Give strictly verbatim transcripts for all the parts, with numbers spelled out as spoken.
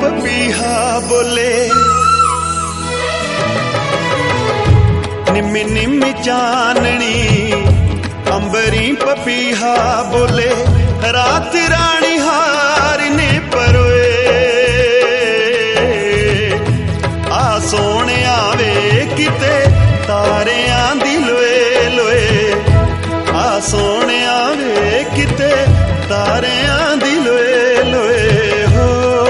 पपीहा बोले निम्मी निम्मी चाननी अंबरी पपीहा बोले रात रानी हार ने परोए आ सोने आवे किते तारियां दी लोए लोए आ सोने आवे किते तारियां दी लोए लोए हो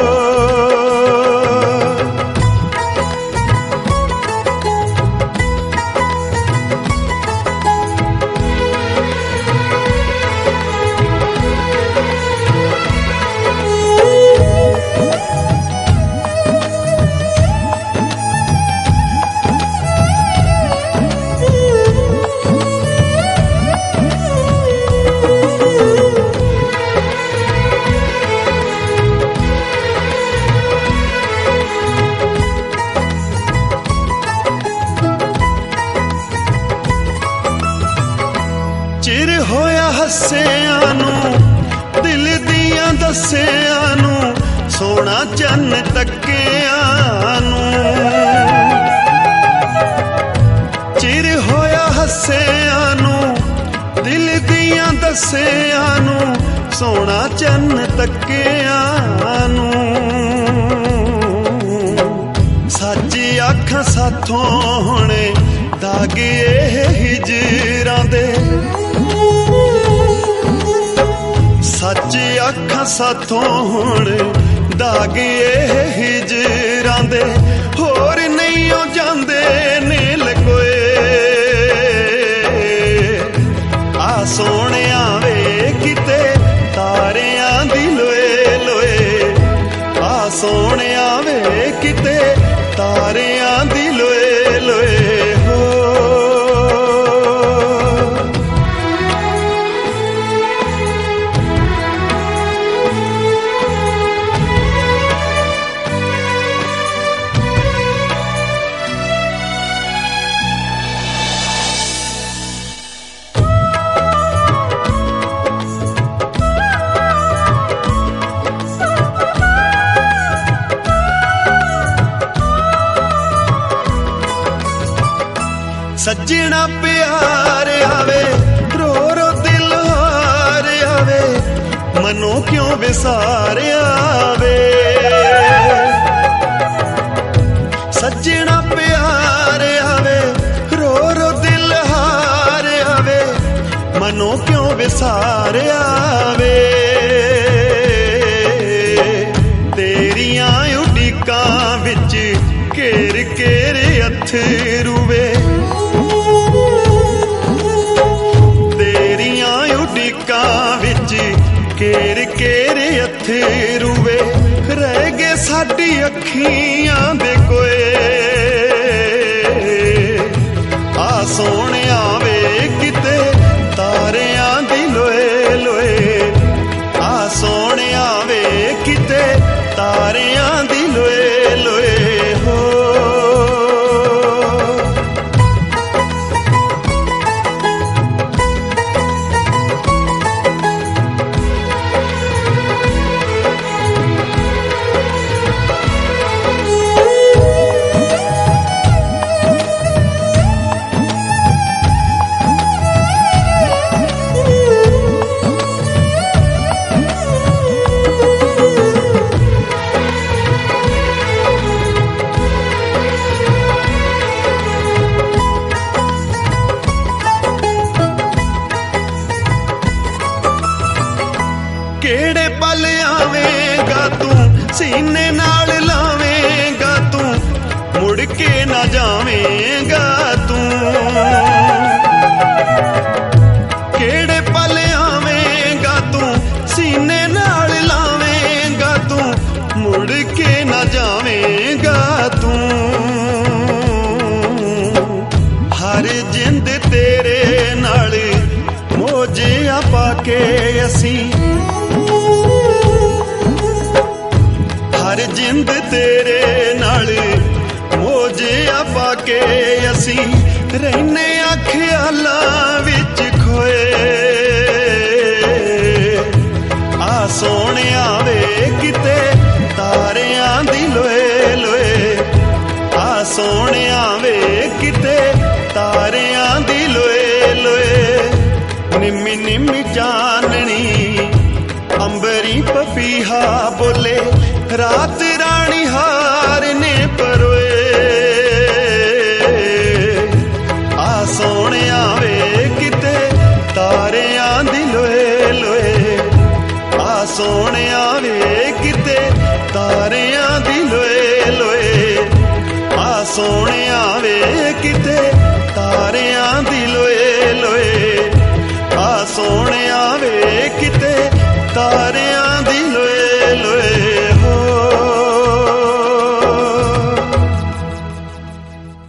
चिर होया हस्सियां नूं दिल दियां दस्सियां नूं सोना चन्न तक्कियां नूं चिर होया हस्सियां नूं दिल दियां दस्सियां नूं सोना चन्न तक्कियां नूं सच्ची अखां साथों हुणे दागे हिजरां दे सच्ची अखां साथों हुण दागे हिजरां दे होर नहीं ओ जांदे ने लकोए आ सोने आवे किते तारियां दी लोए लोए आ सोने आवे किते तारियां दी लोए लोए हो सजना प्यार आवे रो रो दिल हार आवे मनो क्यों विसार आवे सजना प्यार आवे रो रो दिल हार आवे मनो क्यों विसार आवे तेरियां उड़ीकां विच घेर घेर अथरू वे केर केर अथरू वे रह गए साडी अखियां दे कोए आ सोने आवे किते तारियां दी लोए लोए आ सोने आवे किते तारियां दी लोए लोए हो केड़े पल आवेगा तू सीने नाल लावेगा तू मुड़ के ना जावेगा तू केड़े पल आवेगा तू सीने नाल लावेगा तू मुड़ के ना जावेगा तू हर जिंद तेरे नाल मोजिया पाके असी हर जिंद तेरे नाल मोजिया पाके असी रहने ख्यालां विच खोए आ सोने आवे किते तारियां ਸੋਹਣਿਆ ਵੇ ਕਿਤੇ ਤਾਰਿਆਂ ਦੀ ਲੋਏ ਲੋਏ, ਨਿੰਮੀ ਨਿੰਮੀ ਚਾਨਣੀ ਅੰਬਰੀ ਪਪੀਹਾ ਬੋਲੇ, ਰਾਤ ਰਾਣੀ ਹਾਰ ਨੇ ਪਰੋਏ। ਆ ਸੋਹਣਿਆ ਵੇ ਕਿਤੇ ਤਾਰਿਆਂ ਦੀ ਲੋਏ ਲੋਏ, ਆ ਸੋਹਣਿਆ ਵੇ ਕਿਤੇ ਤਾਰਿਆਂ ਦੀ ਲੋਏ ਲੋਏ, ਆ ਸੋਹਣੇ